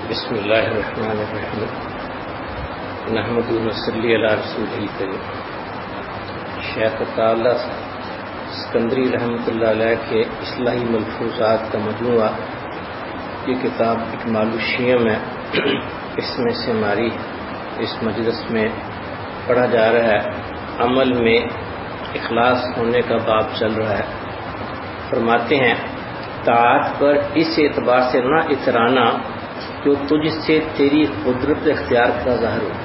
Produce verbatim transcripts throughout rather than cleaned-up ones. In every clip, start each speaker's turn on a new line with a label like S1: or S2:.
S1: بسم اللہ الرحمن الرحیم نحمد و نصلی علی رسول الکریم. شیخ تعالی اسکندری رحمۃ اللہ علیہ کے اصلاحی ملفوظات کا مجموعہ، یہ کتاب اکمال الشیم ہے. اس میں سے ہماری اس مجلس میں پڑھا جا رہا ہے عمل میں اخلاص ہونے کا باب چل رہا ہے. فرماتے ہیں طاعت پر اس اعتبار سے نہ اترانا جو تجھ سے تیری قدرت اختیار کا ظاہر ہو.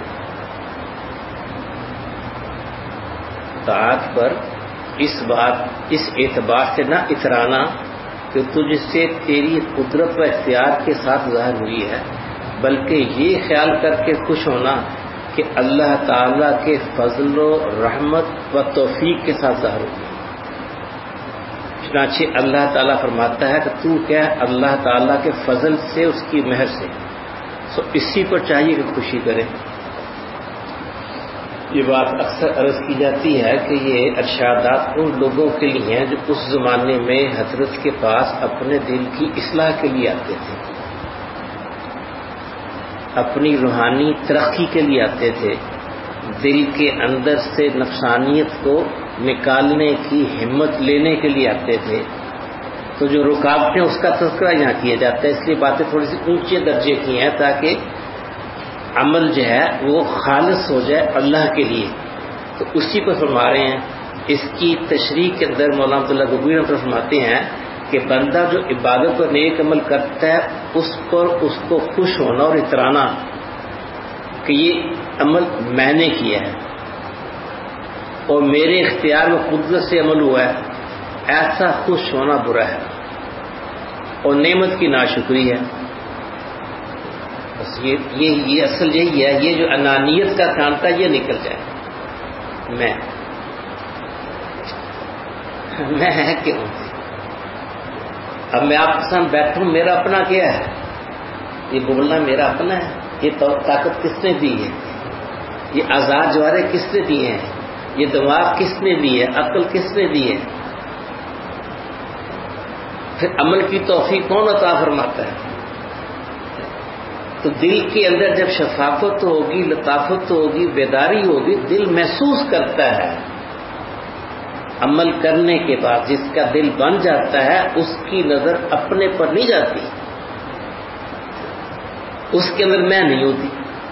S1: طاعت پر اس بات اس اعتبار سے نہ اترانا جو تجھ سے تیری قدرت و اختیار کے ساتھ ظاہر ہوئی ہے، بلکہ یہ خیال کر کے خوش ہونا کہ اللہ تعالی کے فضل و رحمت و توفیق کے ساتھ ظاہر ہوئی. چنانچہ اللہ تعالیٰ فرماتا ہے کہ تو کیا اللہ تعالیٰ کے فضل سے، اس کی مہر سے، سو اسی پر چاہیے کہ خوشی کرے. یہ بات اکثر عرض کی جاتی ہے کہ یہ ارشادات ان لوگوں کے لیے ہیں جو اس زمانے میں حضرت کے پاس اپنے دل کی اصلاح کے لیے آتے تھے، اپنی روحانی ترقی کے لیے آتے تھے، دل کے اندر سے نفسانیت کو نکالنے کی ہمت لینے کے لیے آتے تھے. تو جو رکاوٹیں اس کا تذکرہ یہاں کیا جاتا ہے، اس لیے باتیں تھوڑی سی اونچے درجے کی ہیں تاکہ عمل جو ہے وہ خالص ہو جائے اللہ کے لیے. تو اسی پر فرما رہے ہیں. اس کی تشریح کے اندر مولانا عبداللہ گوگوئی رحمۃ اللہ فرماتے ہیں کہ بندہ جو عبادت اور نیک عمل کرتا ہے اس پر اس کو خوش ہونا اور اترانا کہ یہ عمل میں نے کیا ہے اور میرے اختیار و قدرت سے عمل ہوا ہے، ایسا خوش ہونا برا ہے اور نعمت کی ناشکری ہے. بس یہ یہ, یہ اصل یہی ہے. یہ جو انانیت کا کام تھا یہ نکل جائے. میں میں ہے کیوں؟ اب میں آپ کے سامنے بیٹھوں، میرا اپنا کیا ہے؟ یہ بولنا میرا اپنا ہے. یہ طاقت کس نے دی ہے؟ یہ آزاد جوارے کس نے دیے ہیں؟ یہ دماغ کس نے دی ہے؟ عقل کس نے دی ہے؟ پھر عمل کی توفیق کون عطا فرماتا ہے؟ تو دل کے اندر جب شفافت ہوگی، لطافت ہوگی، بیداری ہوگی، دل محسوس کرتا ہے. عمل کرنے کے بعد جس کا دل بن جاتا ہے اس کی نظر اپنے پر نہیں جاتی، اس کے اندر میں نہیں ہوتی،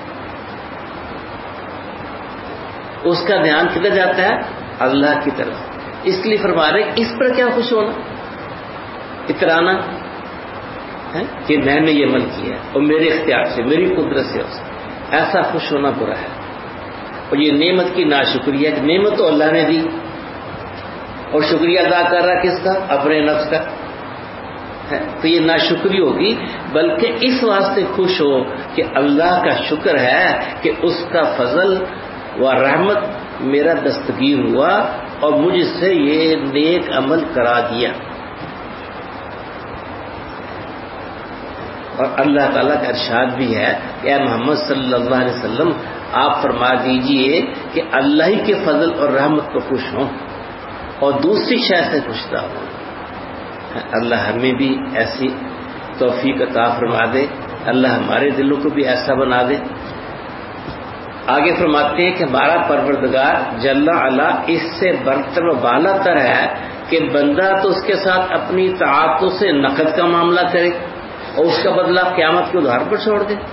S1: اس کا دھیان کدھر جاتا ہے؟ اللہ کی طرف. اس لیے فرما رہے اس پر کیا خوش ہونا، اترانا ہے کہ میں نے یہ عمل کیا اور میرے اختیار سے، میری قدرت سے. ایسا خوش ہونا برا ہے. اور یہ نعمت کی ناشکری ہے کہ نعمت تو اللہ نے دی اور شکریہ ادا کر رہا کس کا؟ اپنے نفس کا. تو یہ ناشکری ہوگی. بلکہ اس واسطے خوش ہو کہ اللہ کا شکر ہے کہ اس کا فضل و رحمت میرا دستگیر ہوا اور مجھ سے یہ نیک عمل کرا دیا. اور اللہ تعالیٰ کا ارشاد بھی ہے کہ اے محمد صلی اللہ علیہ وسلم آپ فرما دیجئے کہ اللہ ہی کے فضل اور رحمت پر خوش ہوں اور دوسری شے سے خوش نہ ہوں. اللہ ہمیں بھی ایسی توفیق عطا فرما دے. اللہ ہمارے دلوں کو بھی ایسا بنا دے. آگے فرماتے ہیں کہ ہمارا پروردگار جل علا اس سے برتر و بالا تر ہے کہ بندہ تو اس کے ساتھ اپنی طاعتوں سے نقد کا معاملہ کرے اور اس کا بدلہ قیامت کے ادھار پر چھوڑ دے.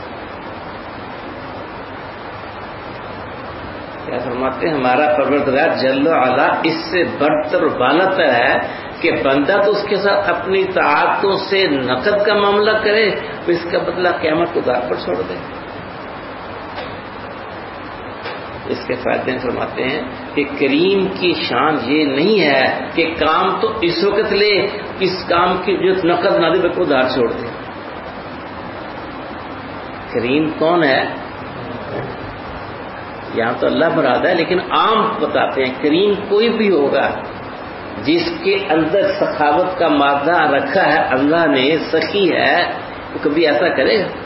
S1: کیا فرماتے ہیں؟ ہمارا پروردگار جل علا اس سے برتر و بالا تر ہے کہ بندہ تو اس کے ساتھ اپنی طاعتوں سے نقد کا معاملہ کرے تو اس کا بدلہ قیامت کے ادھار پر چھوڑ دے. اس کے فائدے فرماتے ہیں کہ کریم کی شان یہ نہیں ہے کہ کام تو اس وقت لے، اس کام کی جو نقد نہ دے کو ادھار چھوڑ دے. کریم کون ہے؟ یہاں تو اللہ مراد ہے، لیکن عام بتاتے ہیں کریم کوئی بھی ہوگا جس کے اندر سخاوت کا مادہ رکھا ہے اللہ نے، سخی ہے، وہ کبھی ایسا کرے گا؟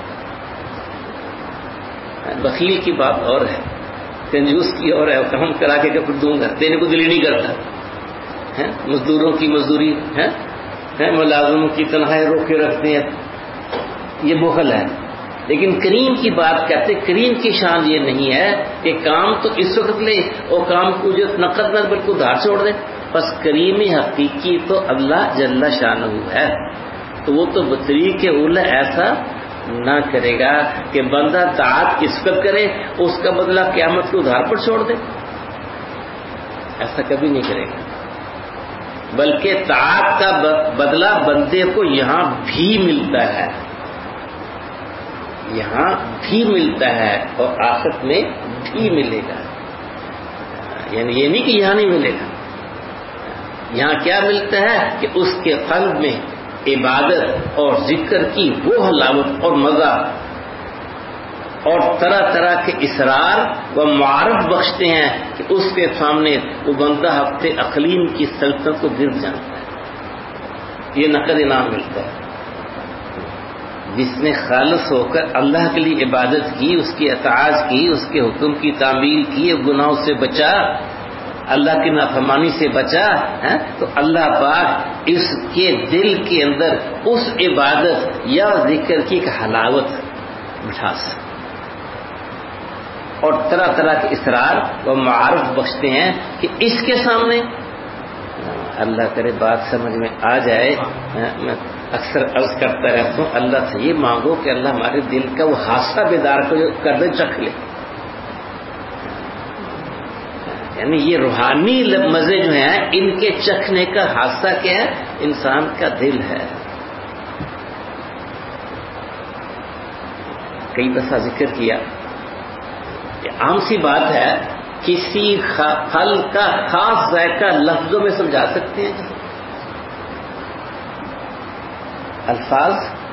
S1: بخیل کی بات اور ہے، کنجوس کی اور ہے، کام کرا کے کہ دوں گا، دینے کو دل ہی نہیں کرتا. مزدوروں کی مزدوری ہے، ملازموں کی تنخواہیں روک کے رکھتے ہیں، یہ بخل ہے. لیکن کریم کی بات کرتے، کریم کی شان یہ نہیں ہے کہ کام تو اس وقت لے اور کام کو جو نقد نہ بالکل ادھار چھوڑ دے. بس کریمی حقیقی تو اللہ جل شانہ ہے. تو وہ تو بطریق اولا ایسا نہ کرے گا کہ بندہ طاعت اس وقت کرے اس کا بدلہ قیامت کو ادھار پر چھوڑ دے. ایسا کبھی نہیں کرے گا، بلکہ طاعت کا بدلہ بندے کو یہاں بھی ملتا ہے، یہاں بھی ملتا ہے اور آخرت میں بھی ملے گا. یعنی یہ نہیں کہ یہاں نہیں ملے گا. یہاں کیا ملتا ہے کہ اس کے قلب میں عبادت اور ذکر کی وہ حلاوت اور مزہ اور طرح طرح کے اسرار و معارف بخشتے ہیں کہ اس کے سامنے وہ بندہ ہفتے اقلیم کی سلطنت کو گر جانتا ہے. یہ نقد انعام ملتا ہے. جس نے خالص ہو کر اللہ کے لیے عبادت کی، اس کی اطاعت کی، اس کے حکم کی تعمیل کی، گناہوں سے بچا، اللہ کی نافرمانی سے بچا ہے، تو اللہ پاک اس کے دل کے اندر اس عبادت یا ذکر کی ایک حلاوت مٹھاس اور طرح طرح کے اسرار و معارف بخشتے ہیں کہ اس کے سامنے اللہ کرے بات سمجھ میں آ جائے. میں اکثر عرض کرتا رہتا ہوں اللہ سے یہ مانگو کہ اللہ ہمارے دل کا وہ حادثہ بیدار کو کر دے، چکھ لے. یعنی یہ روحانی مزے جو ہیں ان کے چکھنے کا حادثہ کیا ہے؟ انسان کا دل ہے. کئی دفعہ ذکر کیا کہ عام سی بات ہے، کسی پھل کا خاص ذائقہ لفظوں میں سمجھا سکتے ہیں؟ الفاظ.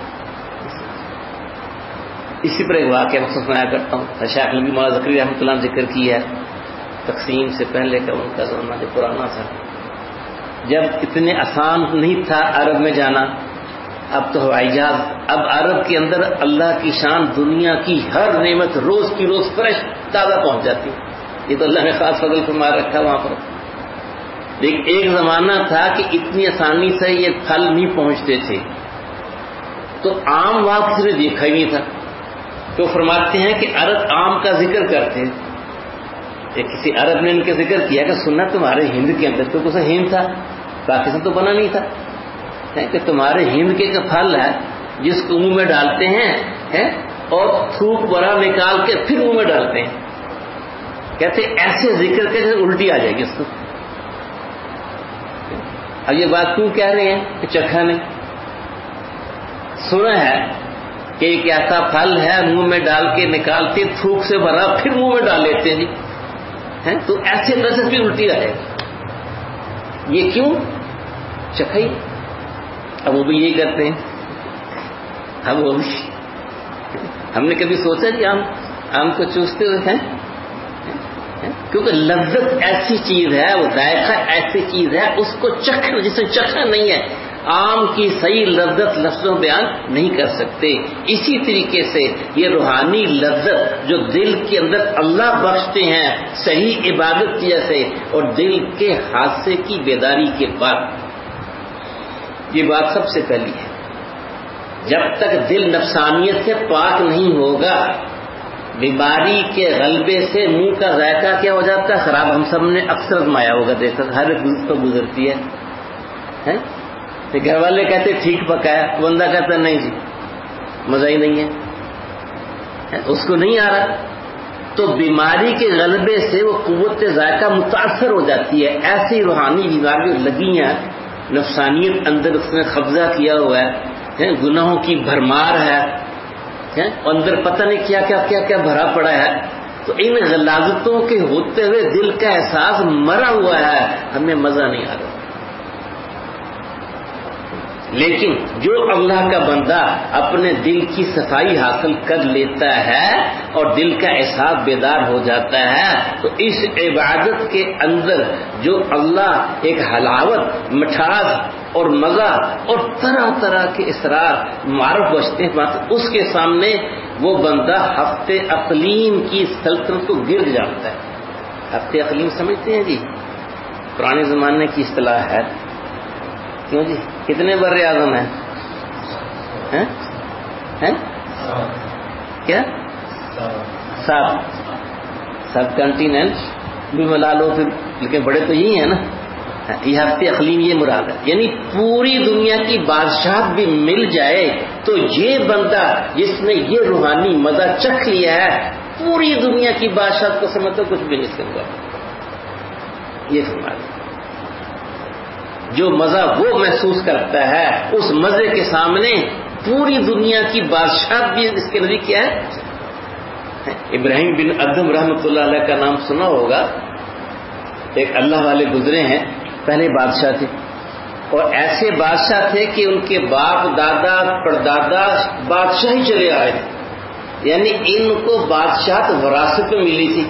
S1: اسی پر ایک واقعہ مخصوص بنایا کرتا ہوں. شیخ نبی مولانا زکریا رحمۃ اللہ نے ذکر کیا ہے. تقسیم سے پہلے کا ان کا زمانہ جو پرانا تھا، جب اتنے آسان نہیں تھا عرب میں جانا، اب تو ہوائی جہاز. اب عرب کے اندر اللہ کی شان، دنیا کی ہر نعمت روز کی روز فریش تازہ پہنچ جاتی. یہ تو اللہ نے خاص فضل فرما رکھا وہاں پر. لیکن ایک زمانہ تھا کہ اتنی آسانی سے یہ پھل نہیں پہنچتے تھے، تو آم وہاں کسی نے دیکھا ہی نہیں تھا. تو فرماتے ہیں کہ عرب آم کا ذکر کرتے، کسی عرب نے ان کے ذکر کیا کہ سننا تمہارے ہند کے اندر تو کچھ ہند تھا، پاکستان تو بنا نہیں تھا، کہ تمہارے ہند کے ایک پھل ہے جس کو منہ میں ڈالتے ہیں اور تھوک بڑا نکال کے پھر منہ میں ڈالتے ہیں. کہتے ایسے ذکر کے الٹی آ جائے گی اس کو. اب یہ بات کیوں کہہ رہے ہیں کہ چکھا نہیں؟ سنا ہے کہ ایک ایسا پھل ہے منہ میں ڈال کے نکالتے، تھوک سے بھرا پھر منہ میں ڈال لیتے ہیں جی. تو ایسے طرح بھی الٹی آئے گی. یہ کیوں؟ چکھائی. اب وہ بھی یہی کرتے ہیں. اب وہ بھی ہم نے کبھی سوچا جی آم آم کو چوستے ہوئے ہیں؟ کیونکہ لذت ایسی چیز ہے، وہ ذائقہ ایسی چیز ہے، اس کو چکھنا، جسے چکھنا نہیں ہے آم کی صحیح لذت لفظوں بیان نہیں کر سکتے. اسی طریقے سے یہ روحانی لذت جو دل کے اندر اللہ بخشتے ہیں صحیح عبادت کی جیسے اور دل کے حادثے کی بیداری کے بعد، یہ بات سب سے پہلی ہے. جب تک دل نفسانیت سے پاک نہیں ہوگا، بیماری کے غلبے سے منہ کا ذائقہ کیا ہو جاتا ہے؟ خراب. ہم سب نے اکثر آزمایا ہوگا، دیکھا ہر ایک تو گزرتی ہے. گھر والے کہتے ٹھیک پکایا، بندہ کہتا نہیں جی مزہ ہی نہیں ہے، اس کو نہیں آ رہا. تو بیماری کے غلبے سے وہ قوت ذائقہ متاثر ہو جاتی ہے. ایسی روحانی بیماریاں لگی ہیں، نفسانیت اندر اس نے قبضہ کیا ہوا ہے، گناہوں کی بھرمار ہے، اندر پتہ نہیں کیا کیا کیا کیا بھرا پڑا ہے. تو ان غلاظتوں کے ہوتے ہوئے دل کا احساس مرا ہوا ہے، ہمیں مزہ نہیں آ رہا. لیکن جو اللہ کا بندہ اپنے دل کی صفائی حاصل کر لیتا ہے اور دل کا احساس بیدار ہو جاتا ہے، تو اس عبادت کے اندر جو اللہ ایک حلاوت، مٹھاس اور مزہ اور طرح طرح کے اسرار معرف بچتے ہیں، اس کے سامنے وہ بندہ ہفتے اقلیم کی سلطنت کو گر جاتا ہے. ہفتے اقلیم سمجھتے ہیں جی؟ پرانے زمانے کی اصطلاح ہے. کیوں جی؟ کتنے بر اعظم ہیں؟ کیا سب سب کنٹیننٹ بھی ملا لو پھر، لیکن بڑے تو یہی ہیں نا. یہ ہفتے اقلیم یہ مراد ہے، یعنی پوری دنیا کی بادشاہت بھی مل جائے تو یہ بندہ جس نے یہ روحانی مزہ چکھ لیا ہے پوری دنیا کی بادشاہت کو سمجھتا کچھ بھی نہیں سمجھا. یہ فرما دیں جو مزہ وہ محسوس کرتا ہے اس مزے کے سامنے پوری دنیا کی بادشاہت بھی اس کے نزدیک کیا ہے. ابراہیم بن ادم رحمۃ اللہ علیہ کا نام سنا ہوگا، ایک اللہ والے گزرے ہیں، پہلے بادشاہ تھے اور ایسے بادشاہ تھے کہ ان کے باپ دادا پردادا بادشاہ ہی چلے آئے تھے، یعنی ان کو بادشاہت وراثت میں ملی تھی.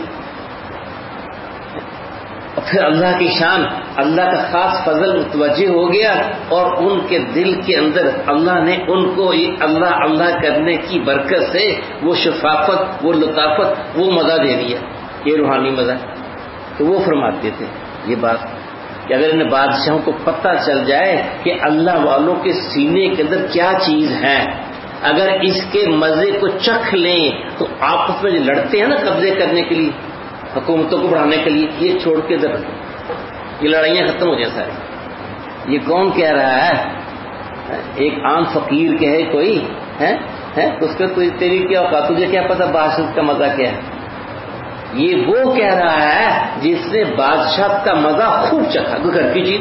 S1: اور پھر اللہ کی شان، اللہ کا خاص فضل متوجہ ہو گیا اور ان کے دل کے اندر اللہ نے ان کو اللہ اللہ کرنے کی برکت سے وہ شفافت، وہ لطافت، وہ مزہ دے دیا، یہ روحانی مزہ. تو وہ فرماتے تھے یہ بات کہ اگر ان بادشاہوں کو پتہ چل جائے کہ اللہ والوں کے سینے کے اندر کیا چیز ہے، اگر اس کے مزے کو چکھ لیں تو آپس میں جو لڑتے ہیں نا قبضے کرنے کے لیے، حکومتوں کو بڑھانے کے لیے، یہ چھوڑ کے ادھر یہ لڑائیاں ختم ہو جائیں ساری. یہ کون کہہ رہا ہے؟ ایک عام فقیر کہے کوئی ہے اس کا کوئی تیری کیا اوقات، تجھے کیا پتا بادشاہت کا مزہ کیا ہے. یہ وہ کہہ رہا ہے جس نے بادشاہت کا مزہ خوب چکھا. تو گھر کی چیز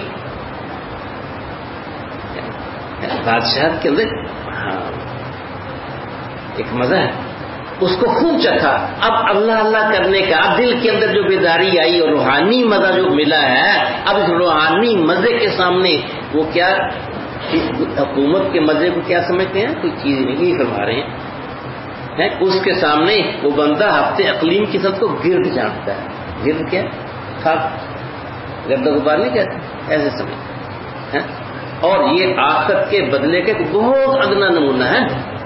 S1: بادشاہت کے اندر ہاں ایک مزہ ہے، اس کو خوب چکھا. اب اللہ اللہ کرنے کا دل کے اندر جو بیداری آئی اور روحانی مزہ جو ملا ہے، اب اس روحانی مزے کے سامنے وہ کیا حکومت کے مزے کو کیا سمجھتے ہیں؟ کوئی چیز نہیں فرما رہے ہیں. اس کے سامنے وہ بندہ ہفتے اقلیم کی سب کو گرد جانتا ہے. گرد کیا؟ خاک، گرد غبار نہیں کہتے، ایسے سمجھ. اور یہ آخرت کے بدلے کا بہت ادنا نمونہ ہے.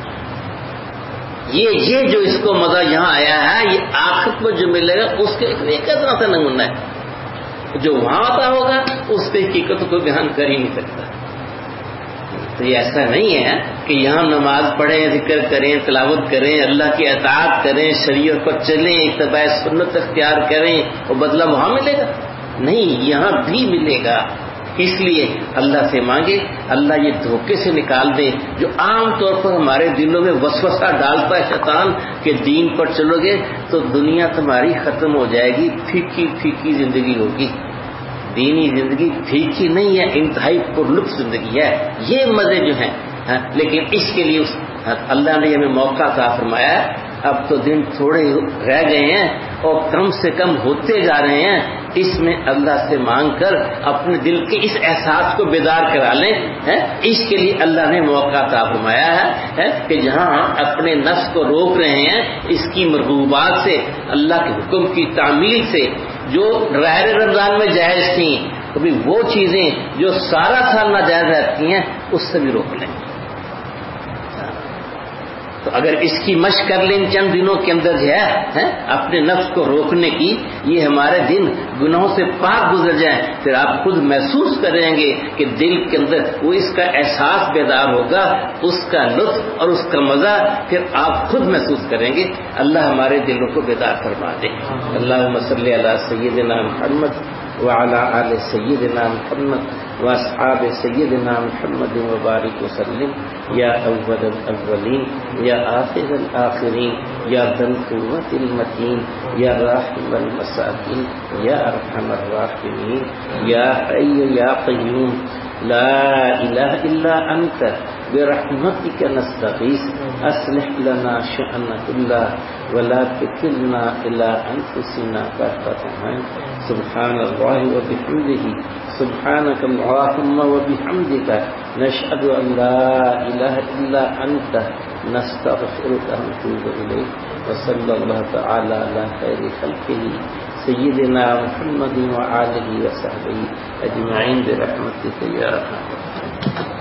S1: یہ یہ جو اس کو مزہ یہاں آیا ہے، یہ آخرت میں جو ملے گا اس کے ایک ادنا سا نمونہ ہے. جو وہاں آتا ہوگا اس کی حقیقت کو بیان کر ہی نہیں سکتا. تو یہ ایسا نہیں ہے کہ یہاں نماز پڑھیں، ذکر کریں، تلاوت کریں، اللہ کی اطاعت کریں، شریعت پر چلیں، اتباع سنت اختیار کریں اور بدلہ وہاں ملے گا. نہیں، یہاں بھی ملے گا. اس لیے اللہ سے مانگے اللہ یہ دھوکے سے نکال دے جو عام طور پر ہمارے دلوں میں وسوسہ ڈالتا ہے شیطان کہ دین پر چلو گے تو دنیا تمہاری ختم ہو جائے گی، پھیکی پھیکی زندگی ہوگی. دینی زندگی پھیکی نہیں ہے، انتہائی پرلطف زندگی ہے. یہ مزے جو ہیں لیکن اس کے لیے اللہ نے ہمیں موقع عطا فرمایا ہے. اب تو دن تھوڑے رہ گئے ہیں اور کم سے کم ہوتے جا رہے ہیں. اس میں اللہ سے مانگ کر اپنے دل کے اس احساس کو بیدار کرا لیں. اس کے لیے اللہ نے موقع عطا فرمایا ہے کہ جہاں اپنے نفس کو روک رہے ہیں اس کی مرغوبات سے، اللہ کے حکم کی تعمیل سے، جو رہر رمضان میں جائز تھیں کبھی وہ چیزیں جو سارا سال ناجائز رہتی ہیں اس سے بھی روک لیں. تو اگر اس کی مشق کر لیں چند دنوں کے اندر جو ہے اپنے نفس کو روکنے کی، یہ ہمارے دن گناہوں سے پاک گزر جائیں، پھر آپ خود محسوس کریں گے کہ دل کے اندر وہ اس کا احساس بیدار ہوگا، اس کا لطف اور اس کا مزہ پھر آپ خود محسوس کریں گے. اللہ ہمارے دلوں کو بیدار فرما دے. اللہم صلی علی سیدنا محمد وعلی آل سیدنا محمد واصحاب سیدنا محمد وبارک وسلم. یا اول الاولین، یا آخر الآخرین، یا ذی القوة المتین، یا راحم المساکین، یا ارحم الراحمین، یا حی یا قیوم، لا الہ الا انت برحمتک نستغیث اصلح لنا شأننا كله ولا تکلنا الى انفسنا طرفة عین. سبحان اللہ وبحمدہ، سبحانک اللہم وبحمدک، نشہد ان لا الہ الا انت، نستغفرک ونتوب الیک. وصلی اللہ تعالی علی خیر خلقہ سیدنا محمد وآلہ وصحبہ اجمعین برحمتک یا ارحم الراحمین.